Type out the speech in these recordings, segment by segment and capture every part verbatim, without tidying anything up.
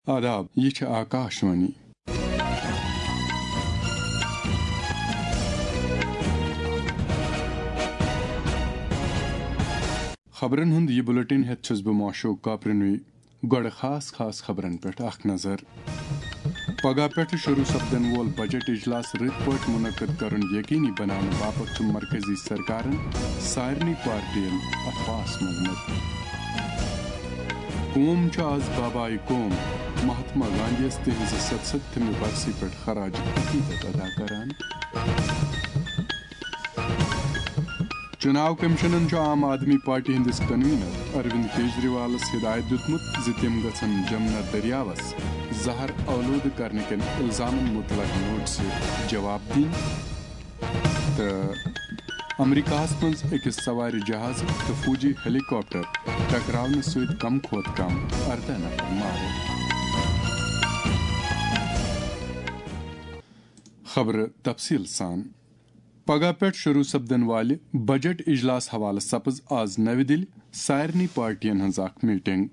آداب، یہ چھ آکاشوانی خبرن ہند یہ بلٹن ہت چھس بہ معشوق کاپرنوی گوڑ خاص خاص خبرن پہ اخ نظر پگہ پہ شروع سپدن وول بجٹ اجلاس رت پٹ منعقد کرن یقینی بنانے باپت مرکزی سرکارن سارنی پارٹین اتفاس منگمت قوم چھ آز بابائی قوم مہاتما گاندھیس تہذ ستستھمہ برسی پہ خراج عقیدت ادا کران چناو کمیشنن چھ عام آدمی پارٹی ہندس کنوینر اروند کیجریوالس ہدایت دیتمت ز تم گژھن جمنا دریاوس زہر آلود کرنے کن الزامن متعلق نوٹس جواب دین تو امریکہس مز اکس سوار جہاز تو فوجی ہیلی کاپٹر ٹکراؤن ست کم کھوت کم اردہ نفر مارے. خبر تفصیل سان پگہ پہ شروع سپدن والہ بجٹ اجلاس حوالہ سپز آز نو دل سارنی پارٹین ہز اخ میٹنگ.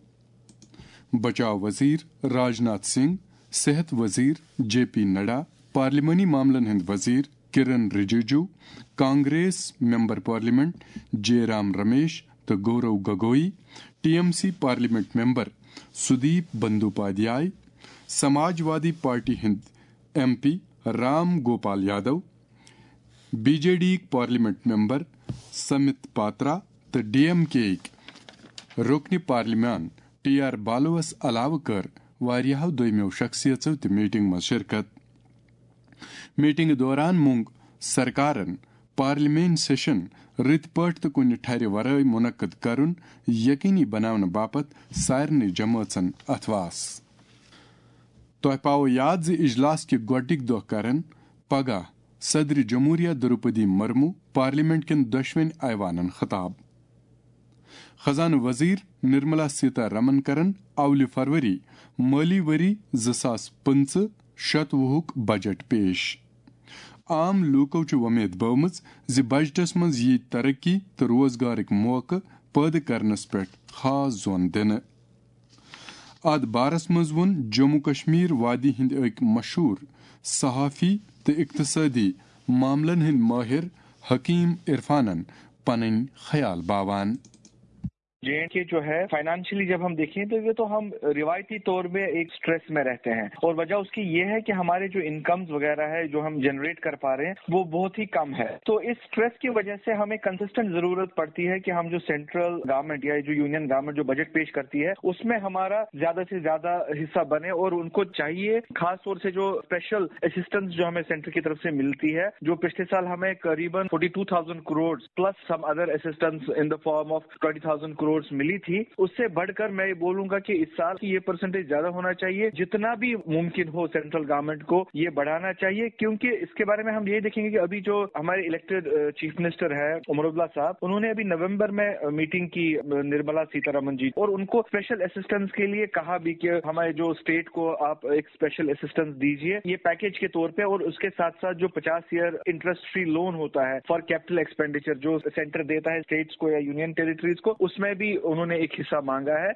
بچاؤ وزیر راج ناتھ سنگھ، صحت وزیر جے پی نڈا، پارلیمانی معاملن ہند وزیر کرن رجیجو، کانگریس ممبر پارلیمنٹ جے رام رمیش تو Gaurav Gogoi, T M C parliament member Sudip Bandyopadhyay, Samajwadi party ہند M P Ram Gopal Yadav, B J D parliament member Sasmit Patra تو ڈی ایم کے رکن پارلیمان ٹی آر بالوس علاوہ کر واریاہو دویمیو شخصیتو تہ میٹنگ مز شرکت. میٹنگ دوران مونگ سرکارن پارلیمین سیشن رت پٹ تو کن ٹھہر ورائے منعقد کرن یقینی بناون باپت سارنی جماعتن اتواس. تہ پاو یاد ز اجلاس کے گوڈنک دہ کرن پگہ صدر جمہوریہ دروپدی مرمو پارلیمنٹ کن دشوین ایوانن خطاب. خزانہ وزیر نرملا سیتا رمن کرن اول فروری مالی وری زساس پنچہ شتوہک بجٹ پیش. عام لوکو چھ ومید بومز ز بجٹس مز یہ ترقی تو روزگارک موقع پید کرنس پہ خاص زون دن. ات بارس مز ون جموں کشمیر وادی ہند اک مشہور صحافی تو اقتصادی معاملن ہند ماہر حکیم عرفانن پنن خیال باوان. جے اینڈ کے جو ہے فائنانشلی جب ہم دیکھیں تو یہ تو ہم روایتی طور پہ ایک سٹریس میں رہتے ہیں، اور وجہ اس کی یہ ہے کہ ہمارے جو انکمز وغیرہ ہے جو ہم جنریٹ کر پا رہے ہیں وہ بہت ہی کم ہے. تو اس سٹریس کی وجہ سے ہمیں کنسسٹنٹ ضرورت پڑتی ہے کہ ہم جو سینٹرل گورنمنٹ یا جو یونین گورنمنٹ جو بجٹ پیش کرتی ہے اس میں ہمارا زیادہ سے زیادہ حصہ بنے، اور ان کو چاہیے خاص طور سے جو اسپیشل اسسٹنس جو ہمیں سینٹر کی طرف سے ملتی ہے، جو پچھلے سال ہمیں قریباً forty two thousand crore plus some other assistance in the form of twenty thousand crore ملی تھی، اس سے بڑھ کر میں یہ بولوں گا کہ اس سال کی یہ پرسنٹیج زیادہ ہونا چاہیے. جتنا بھی ممکن ہو سینٹرل گورنمنٹ کو یہ بڑھانا چاہیے، کیونکہ اس کے بارے میں ہم یہ دیکھیں گے کہ ابھی جو ہمارے الیکٹڈ چیف منسٹر ہے عمر عبداللہ صاحب، انہوں نے ابھی نومبر میں میٹنگ کی نرملا سیتا رمن جی، اور ان کو اسپیشل اسسٹنس کے لیے کہا بھی کہ ہمارے جو اسٹیٹ کو آپ ایک اسپیشل اسسٹنس دیجیے یہ پیکیج کے طور پہ، اور اس کے ساتھ ساتھ جو پچاس ایئر انٹرسٹ فری لون ہوتا ہے فار کیپٹل ایکسپینڈیچر جو سینٹر دیتا ہے اسٹیٹس کو یا یونین ٹیریٹریز کو، اس میں بھی انہوں نے ایک حصہ مانگا ہے.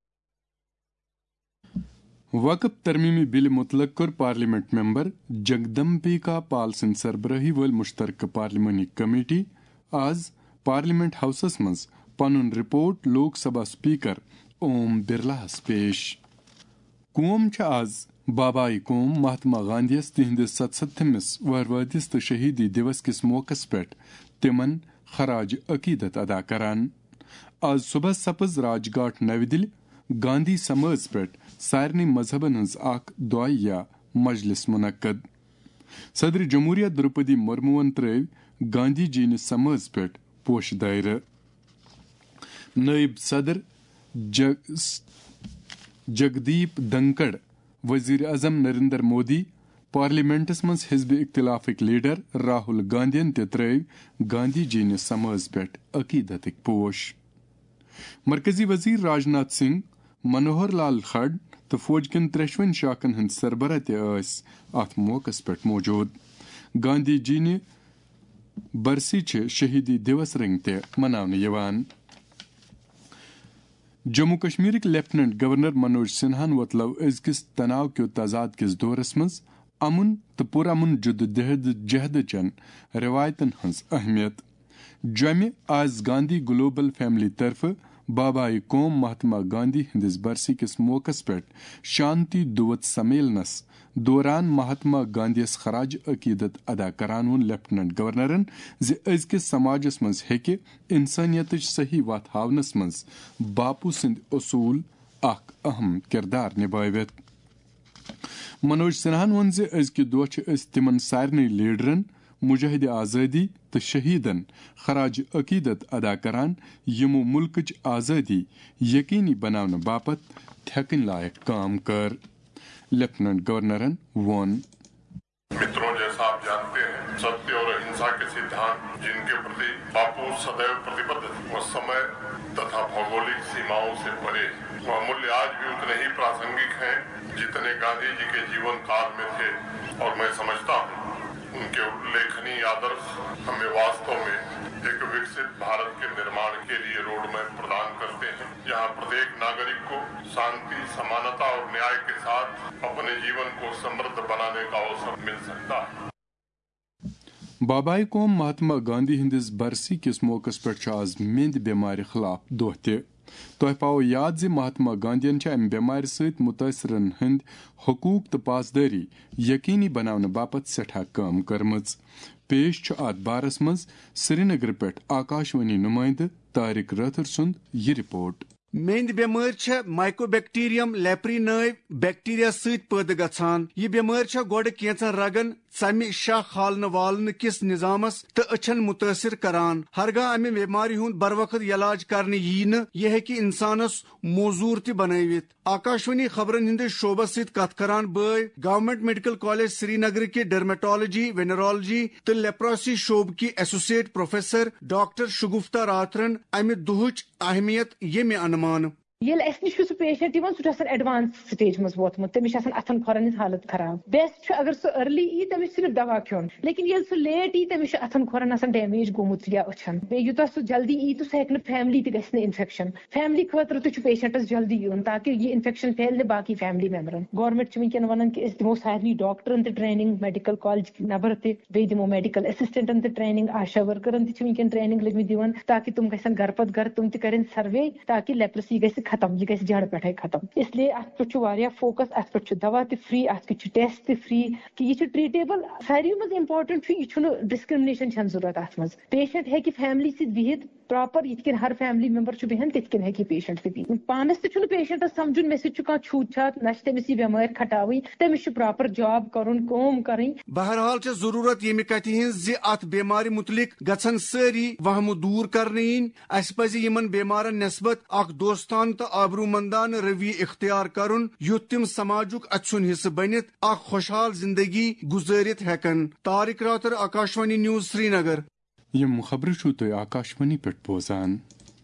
وقف ترمیمی بل متعلق کر پارلیمنٹ ممبر جگدمبیکا پال سن سربراہی ول مشترکہ پارلیمانی کمیٹی آز پارلیمنٹ ہاؤسس مز پنن رپورٹ لوک سبھا سپیکر اوم برلاہس پیش. قوم چھ آز بابائی قوم مہاتما گاندھیس تہندس ستستھمس وہروادس تو شہیدی دیوس کس موقع پہ تمن خراج عقیدت ادا کران. آز صبح سپز راج گاٹ نو دل گاندھی سماج پہ سارنی مذہبن ہز اخ دعائیہ مجلس منعقد. صدر جمہوریہ دروپدی مرموون ترو گاندھی جی نس سماج پہ پوش دائرہ. نائب صدر جگ جگدیپ دھنکڑ، وزیر اعظم نریندر مودی، پارلیمنٹس مز حزب اختلافک لیڈر راہل گاندھین تہ ترو گاندھی جی نس سماج پہ عقیدتک پوش. مرکزی وزیر راج ناتھ سنگھ، منوہر لال کھڑ تو فوج کن ترشوین شاخن ہند سربراہ تس ات موقع پہ موجود. گاندھی جی نہ برسی چھ شہیدی دیوس رنگ تہ مناونہ یوان. جموں کشمیرک لیفٹننٹ گورنر منوج سنہاہن ووتلو ازکس تناو کیو تضاد کس دورس مز امن تو پرامن جدوجہد جہد چن روایتن ہنز اہمیت. جمع آز گاندھی گلوبل فیملی طرف بابائے قوم مہاتما گاندھی ہندس برسی کس موقع پہ شانتی دوت سمیلنس دوران مہاتما گاندھیس خراج عقیدت ادا کران وون لیفٹننٹ گورنرن زِ ازکس سماجس مز ہیکہ انسانیتچ صحیح وتھ ہاونس مز باپو سند اصول اخ اہم کردار نبھٲوِتھ. منوج سنہاہن وون زِ ازکہِ دۄہ چھِ أسۍ تِمن سارنٕے لیڈرن مجاہد آزادی تو شہیدن خراج عقیدت ادا کران یمو ملکچ آزادی یقینی بناونہٕ باپت تھیکن لائق کام کر. لیفٹننٹ گورنرن وون متروں جیسا آپ جانتے ہیں ستیہ اور اہنسا کے سدھانت جن کے پرتی باپو سدیو پرتیبدھ وہ سمے تتھا بھگولک سیماؤں سے پرے وہ مولیہ آج بھی اتنے ہی پراسنگک ہیں جتنے گاندھی جی کے جیون کال میں تھے اور میں سمجھتا ہوں ان کے لیکھنی آدرش ہمیں واستو میں ایک وکست بھارت کے نرمان کے لیے روڈ میپ پردان کرتے ہیں جہاں پرتیک ناگرک کو شانتی سمانتا اور نیائے کے ساتھ اپنے جیون کو سمردھ بنانے کا اوسر مل سکتا ہے. بابائے قوم مہاتما گاندھی ہندس برسی کس موقع پہ آز میند بیمار خلاف دہ تہ. تہ پاؤ یاد زِ مہاتما گاندھین امہ بیمار ست متاثرن ہند حقوق تو پاسداری یقینی بناونہٕ باپت سٹھاہ کٲم کٔرمٕژ. پیش چھُ اتھ بارس منٛز سری نگر پٮ۪ٹھ آکاشوانی نمائندٕ طارق رٲتھر سُنٛد یہ رپورٹ. میند بیمار چھ مائکو بیکٹیریم لیپری ناو بیکٹیریا ست پٲدٕ گژھان. یہ بیمار چھ گۄڈٕ کینژن رگن ژمہِ شاہ کھالنہٕ والنہٕ کس نظامس تہٕ أچھن متٲثر کران. ہرگاہ امہ بیمارِ ہُنٛد بر وقت علاج کرنہٕ یی نہٕ یہ ہیٚکہِ انسانس موزوٗر تہِ بنٲوِتھ. آکاشوانی خبرن ہندس شعبس سۭتۍ کتھ کران بٲے government medical college Srinagar کہ ڈرمیٹالوجی وینرالوجی تہٕ لیپروسی شعبہ کی ایسوسیٹ پروفیسر ڈاکٹر شگفتہ راتھرن امہ دہٕچ اہمیت ییٚمہِ انمان. یل اس نش سہ پیشنٹ یوان سہ ایڈوانس سٹیج مز ووتمت تمس اتھن کھورن ہز حالت خراب. بیسٹ اگر سہ ارلی ای تمس صرف دوا کھیون لیکن یل سہ لیٹ ای تمس اتھن کھورن آسان ڈیمیج گومت یا اچھن. یوتہ سہ جلدی ای تو سہ ہیکہ فیملی تہ گژھِ انفیکشن. فیملی خاطر تہ پیشنٹس جلدی یون تاکہ یہ انفیکشن پھیل نہ باقی فیملی ممبرن. گورنمنٹ ونکین ونان کہ اس دمو سارنی ڈاکٹرن تہ ٹریننگ میڈیکل کالج نبر تہ بی دمو میڈیکل اسسٹنٹن تہ ٹریننگ آشا ورکرن تہ ونکین ٹریننگ لگمت دِوان تاکہ تم گھن گھر پتہ گھر تم تہ کرن سروے تاکہ لیپرسی گژھِ ختم یہ گژھِ جڑ پٹھے ختم. اس لیے ات پہ فوکس ات پہ دوا تہ فری ات پہ ٹیسٹ تہ فری کہ یہ ٹریٹیبل. ساروی مز امپارٹنٹ یہ ڈسکرمنیشن چھن ضرورت ات مز. پیشنٹ ہیکہ فیملی ست بہت پراپر یت کن ہر فیملی ممبر چھ بہن تت کن ہیکہ پیشنٹ تہ بہت. پانس تہ پیشنٹس سمجھن مے ست کھانا چھوت چھات نہ تمس یہ بیمار کھٹاوی تمس پراپر جاب کرن کٲم کرٕنۍ. بہرحال چھ ضرورت یمہ کتھ ہنز زِ ات بیمار متعلق گژھن سٲری وہم دور کرنہٕ یِنۍ. اسہ پزِ یمن بیمارن نسبت اکھ دوستان تہ آبرو مندانہ روی اختیار کرن یُتھ تم سماجک اچھن حصہ بنتھ اکھ خوشحال زندگی گزارت ہیکن. Tariq Rather, Akashvani news Srinagar. یم خبر چھو تُہۍ آکاشوانی پٮ۪ٹھ بوزان.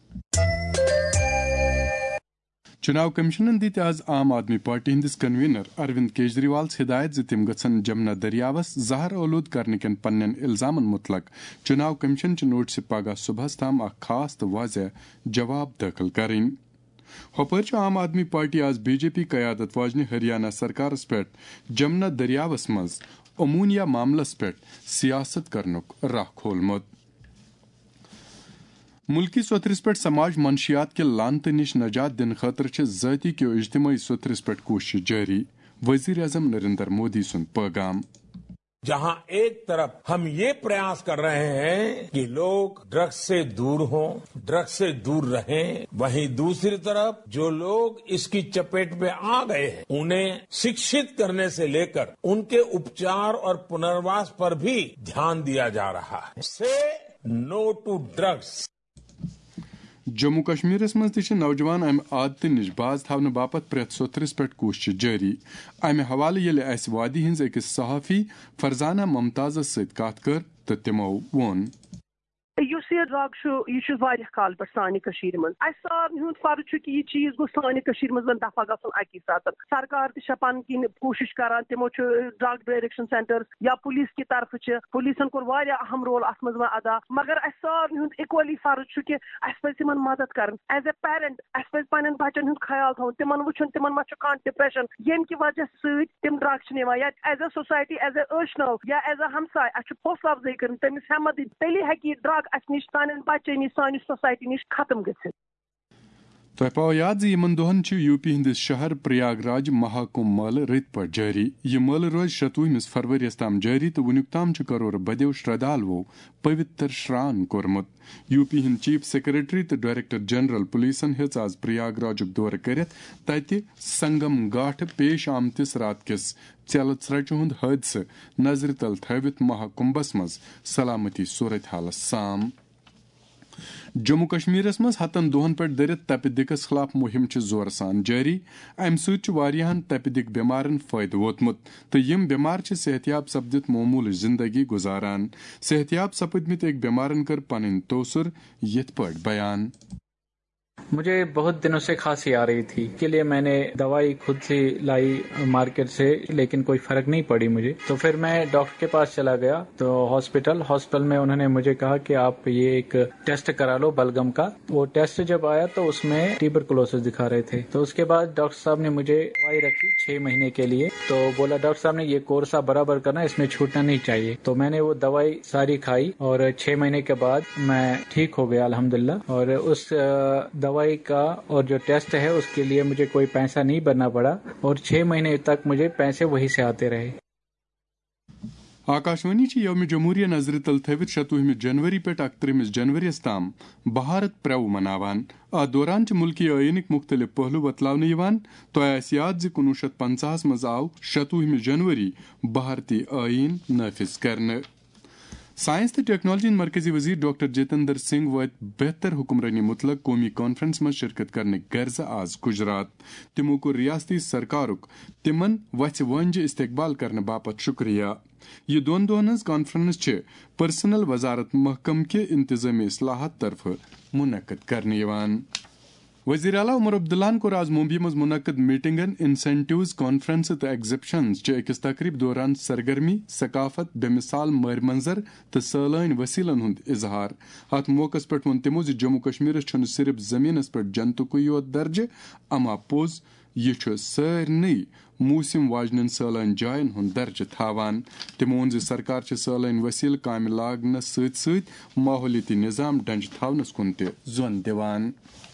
چناو کمیشنن دِتۍ آز عام آدمی پارٹی ہندس کنوینر اروند کیجریوالس ہدایت زِ تم گژھن جمنا دریاوس زہر اولود کرنہٕ کٮ۪ن پننٮ۪ن الزامن متعلق چناو کمیشن چہِ نوٹسہِ پگہہ صبحس تام اکھ خاص تہٕ واضح جواب دٲخل کرٕنۍ. ہوپٲرۍ عام آدمی پارٹی آز بی جے پی قیادت واجنہِ ہریانہ سرکارس پٮ۪ٹھ جمنا دریاوس منٛز امونیا معاملس پٮ۪ٹھ سیاست کرنُک راہ کھولمُت. ملکی سوتھرس پٮ۪ٹھ سماج منشیات کے لانتہٕ نش نجات دن خاطر چھِ ذٲتی کیو اجتماعی سوتھرس پٮ۪ٹھ کوشش جاری. وزیر اعظم نریندر مودی سُنٛد پیغام. جہاں ایک طرف ہم یہ پریاس کر رہے ہیں کہ لوگ ڈرگس سے دور ہوں، ڈرگس سے دور رہیں، وہیں دوسری طرف جو لوگ اس کی چپیٹ میں آ گئے ہیں انہیں شکشت کرنے سے لے کر ان کے اپچار اور پنرواس پر بھی دھیان دیا جا رہا ہے. Say no to drugs. Jammu کشمیرس مز تہ نوجوان امہ عادتہ نش باز تھونہٕ باپت پرٛٮ۪تھ سوتھرس پٮ۪ٹھ کوشش جاری. امہ حوالہٕ ییٚلہِ اسہِ وادی ہٕنٛز أکِس صحافی فرزانہ ممتازس سۭتۍ کتھ کٔر تہٕ تِمو ووٚن یُس یُس یہِ ڈرٛگ چھُ یہِ چھُ واریاہ کال پٮ۪ٹھ سانہِ کٔشیٖرِ منٛز. اَسہِ سارنٕے ہُنٛد فرض چھُ کہِ یہِ چیٖز گوٚژھ سانہِ کٔشیٖرِ منٛز دفع گژھُن اَکی ساتہٕ. سرکار تہِ چھےٚ پَنٕنۍ کِنۍ کوٗشِش کران, تِمو چھُ ڈرٛگ ڈایریکشن سینٹر یا پُلیٖس کہِ طرفہٕ چھِ, پُلیٖسن کوٚر واریاہ اہم رول اَتھ منٛز وۄنۍ ادا, مگر اَسہِ سارنٕے ہُنٛد اِکولی فرض چھُ کہِ اَسہِ پَزِ تِمن مدد کرٕنۍ. ایز اے پیرنٹ اَسہِ پَزِ پنٕنٮ۪ن بچن ہُنٛد خیال تھاوُن, تِمن وٕچھُن تِمن ما چھُ کانٛہہ ڈِپریشن ییٚمہِ کہِ وجہ سۭتۍ تِم ڈرٛگ چھِ نِوان, یا as a society as a ٲشناو یا ایز اے ہمساے اَسہِ چھُ حوصلہٕ افضٲیی کَرٕنۍ, تٔمِس ہٮ۪مت دِنۍ, تیٚلی ہٮ۪کہِ یہِ ڈرٛگ اَسہِ نِش سانٮ۪ن بچن نِش سانہِ سوسایٹی نِش ختم گٔژھِتھ. تۄہہِ پاو یاد زِ یِمن دۄہن چھُ یوٗ پی ہٕنٛدِس شہر پریاگ راج مہاکُمب مٲلہٕ رٕتۍ پٲٹھۍ جٲری. یہِ مٲلہٕ روزِ شتوُہمِس فروریَس تام جٲری تہٕ وُنیُک تام چھُ کرور بدیو شردالوو پویتر شران کوٚرمُت. یوٗ پی ہٕنٛدۍ چیف سیکرٹری تہٕ ڈائریکٹر جنرل پولیسن ہیٚژ آز پریاگ راجُک دورٕ کٔرِتھ تتہِ سنگم گھاٹہٕ پیش آمتِس رات کِس ژیلہٕ ژرٛچہِ ہُنٛد حٲدثہٕ نظرِ تل تھٲوِتھ مہاکُمبس منٛز سلامتی صورت حالس سام. جموں کشمیرس منٛز ہتن دۄہن پٮ۪ٹھ دٔرِتھ تپہِ دِقس خلاف مُہِم چھِ زورٕ سان جٲری. امہِ سۭتۍ چھُ واریاہن تپہِ دِق بٮ۪مارن فٲیدٕ ووتمُت تہٕ یِم بٮ۪مار چھِ صحت یاب سپدِتھ معموٗلٕچ زندگی گُزاران. صحت یاب سپٕدمٕتۍ أکۍ بٮ۪مارن کٔر پنٕنۍ توثر یِتھ پٲٹھۍ بیان. مجھے بہت دنوں سے کھانسی آ رہی تھی, کے لیے میں نے دوائی خود سے لائی مارکیٹ سے, لیکن کوئی فرق نہیں پڑی مجھے. تو پھر میں ڈاکٹر کے پاس چلا گیا تو ہاسپٹل ہاسپٹل میں انہوں نے مجھے کہا کہ آپ یہ ایک ٹیسٹ کرا لو بلغم کا. وہ ٹیسٹ جب آیا تو اس میں ٹیوبرکلوسس دکھا رہے تھے. تو اس کے بعد ڈاکٹر صاحب نے مجھے دوائی رکھی چھ مہینے کے لیے. تو بولا ڈاکٹر صاحب نے یہ کورس آپ برابر کرنا, اس میں چھوٹنا نہیں چاہیے. تو میں نے وہ دوائی ساری کھائی اور چھ مہینے کے بعد میں ٹھیک ہو گیا الحمدللہ. اور اس دوائی کا اور جو ٹیسٹ ہے اس کے لیے مجھے کوئی پیسہ نہیں بھرنا پڑا اور چھ مہینے تک مجھے پیسے وہی سے آتے رہے. آکاشوانی چھ یوم جمہوریہ نظر تل تھوت شتوہمہ جنوری پہ اکترہمس جنوریس تام بھارت پرو مناوان. اتھ دوران چھ ملکی ٲیٖنٕکۍ مختلف پہلو بتلاونہٕ یوان. تۄہہِ آسہِ یاد زِ کُنوُہ شیٚتھ پنژاہس منٛز آو شتوہمہ جنوری بھارتی ٲیٖن نافذ کرنہٕ. سائنس تو ٹیکنالوجی مرکزی وزیر ڈاکٹر جتیندر سنگھ وٲتۍ بہتر حکمرانی متعلق قومی کانفرنس میں شرکت کرنے غرض آز گجرات. تمو کوٚر ریاستی سرکارک تمن وژھِ وٲنجہِ استقبال کرنے باپت شکریہ. یہ دون دۄہن ہٕنٛز کانفرنس چھ پرسنل وزارت محکمہ کہِ انتظامی اصلاحات طرف منعقد کرنہٕ یوان. وزیر اعلیٰ عمر عبداللہ کوٚر آز ممبئی منٛز منعقد میٹنگن انسینٹیوز کانفرنس تو ایگزبشنز چہ أکِس تقریب دوران سرگرمی ثقافت بے مثال مٲرۍ منظر تو سٲلٲنۍ وسیلن ہُنٛد اظہار. اتھ موقعس پٮ۪ٹھ ووٚن تِمو زِ جموں کشمیرس چھُنہٕ صرف زمینس پٮ۪ٹھ جنتُکُے یوت درجہٕ اما پوٚز یہِ چھُ سارنٕے موسم واجنٮ۪ن سٲلٲنۍ جاین ہُنٛد درجہٕ تھاوان. تِمو ووٚن زِ سرکار چھِ سٲلٲنۍ وسیلہٕ کامہِ لاگنس سۭتۍ سۭتۍ ماحولیٲتی نظام ڈنٛجہِ تھاونس کُن تہِ زۄن دِوان.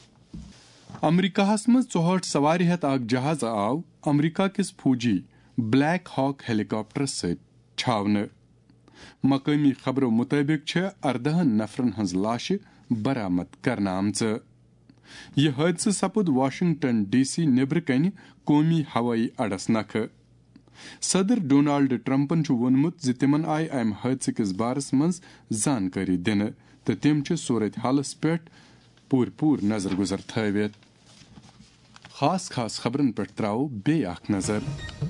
امریکہس منٛز ژُہٲٹھ سوارِ ہٮ۪تھ اکھ جہاز آو امریکہ کِس فوجی بلیک ہاک ہیلی کاپٹرس سۭتۍ چھاونہٕ. مقٲمی خبرو مطٲبق چھےٚ اردہن نفرن ہٕنٛز لاشہِ برآمد کرنہٕ آمژٕ. یہ حٲدثہٕ سپُد واشنگٹن ڈی سی نیبرٕ کنہِ قومی ہوٲیی اڈس نکھٕ. صدر ڈونالڈ ٹرمپن چھُ ووٚنمُت زِ تِمن آیہِ امہِ حٲدثہٕ کِس بارس منٛز زانکٲری دِنہٕ تہٕ تِم چھِ صورت حالس پٮ۪ٹھ پوٗرٕ پوٗرٕ نظر گُزر تھٲوِتھ. خاص خاص خبرن پٮ۪ٹھ تراوو بیٚیہِ اکھ نظر.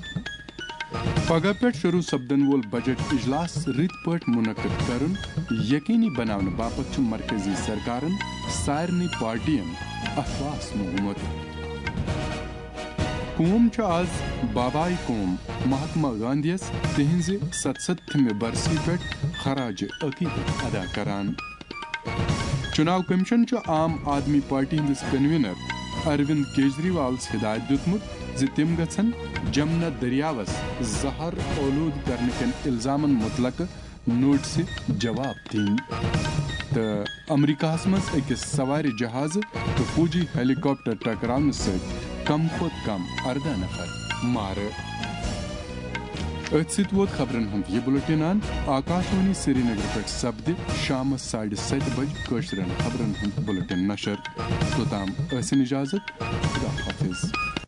پگہہ پٮ۪ٹھ شروع سپدن وول بجٹ اجلاس رٕتۍ پٲٹھۍ منعقد کرُن یقینی بناونہٕ باپتھ چھُ مرکزی سرکارن سارنٕے پارٹین اثواس موٚگمُت. قوم چھُ آز بابائی قوم مہاتما گاندھیَس تِہنٛزِ ستستھمہِ برسی پٮ۪ٹھ خراج عقیدت ادا کران. چُناو کمیشن چھُ عام آدمی پارٹی ہندِس کنوینر اروند کیجریوالس ہدایت دیُتمُت زِ تِم گژھن جمنا دٔریاوس زہر اولوٗد کرنہٕ کٮ۪ن الزامن متعلقہٕ نوٹسہِ جواب دِنۍ. تہٕ امریکہس منٛز أکِس سوارِ جہازٕ تہٕ فوجی ہیلی کاپٹر ٹکراونہٕ سۭتۍ کم کھۄتہٕ کم اردہ نفر مارٕ. أتھۍ سۭتۍ ووت خبرن ہُنٛد یہِ بُلٹِن. آکاشوانی سری نگر پٮ۪ٹھ سپدِ شامس ساڑِ سَتہِ بجہِ کٲشرٮ۪ن خبرن ہُنٛد بُلٹِن نشر. توٚتام ٲسِن اِجازت. خدا حافظ.